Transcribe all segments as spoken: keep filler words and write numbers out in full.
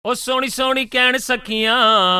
ओ सोनी सोनी कहन सखियां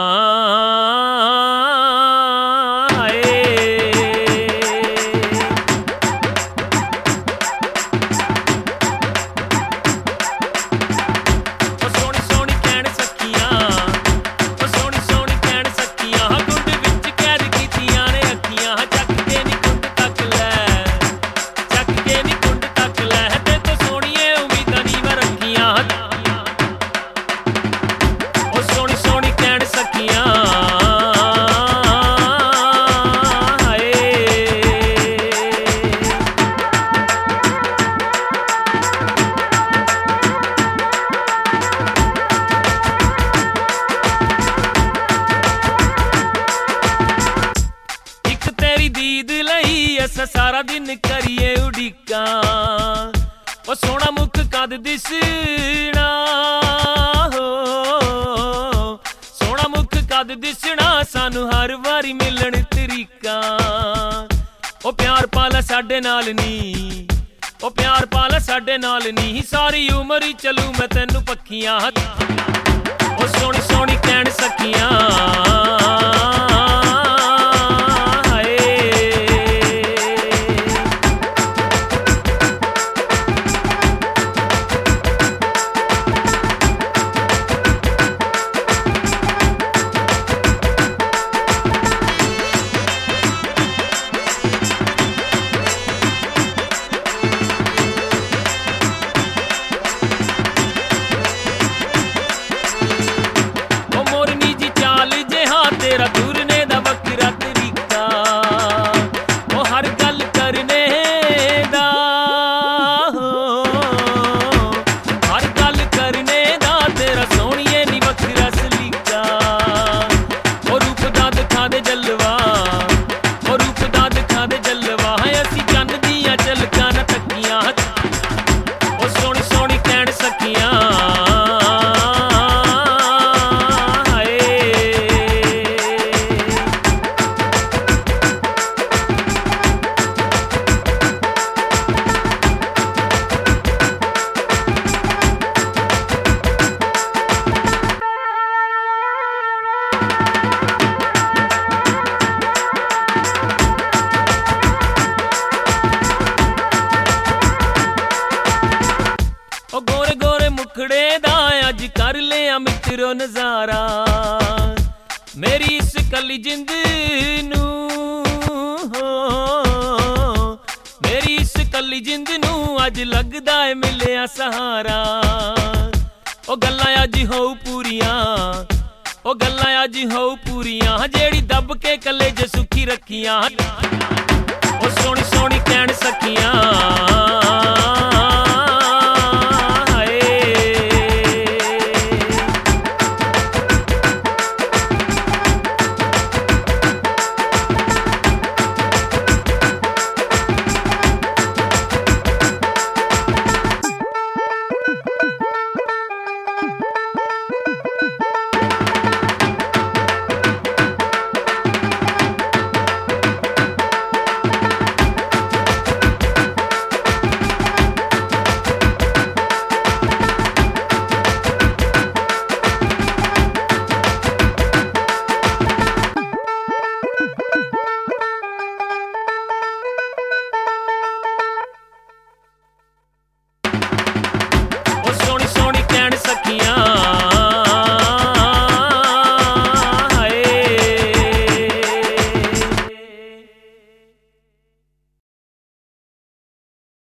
सारा दिन करिए उड़ीका ओ सोना मुख कद दिसना हो सोना मुख कद दिसना सानू हर वारी मिलन तरीका ओ प्यार पाला साडे नाल नी ओ प्यार पाला साडे नाल नी सारी उम्र ही चलू मैं तेनू पक्खियां ओ सोनी सोनी कहन सखियां अज कर लिया मित्रो नजारा मेरी इस कली जिंद नू हो मेरी इस कली जिंद नू अज लगदा है मिलिया सहारा ओ गल्लां अज हो पूरियां ओ गल्लां अज हो पूरियां जेड़ी दब के कलेजे सुखी रखियां ओ सोनी सोनी कहन सखियां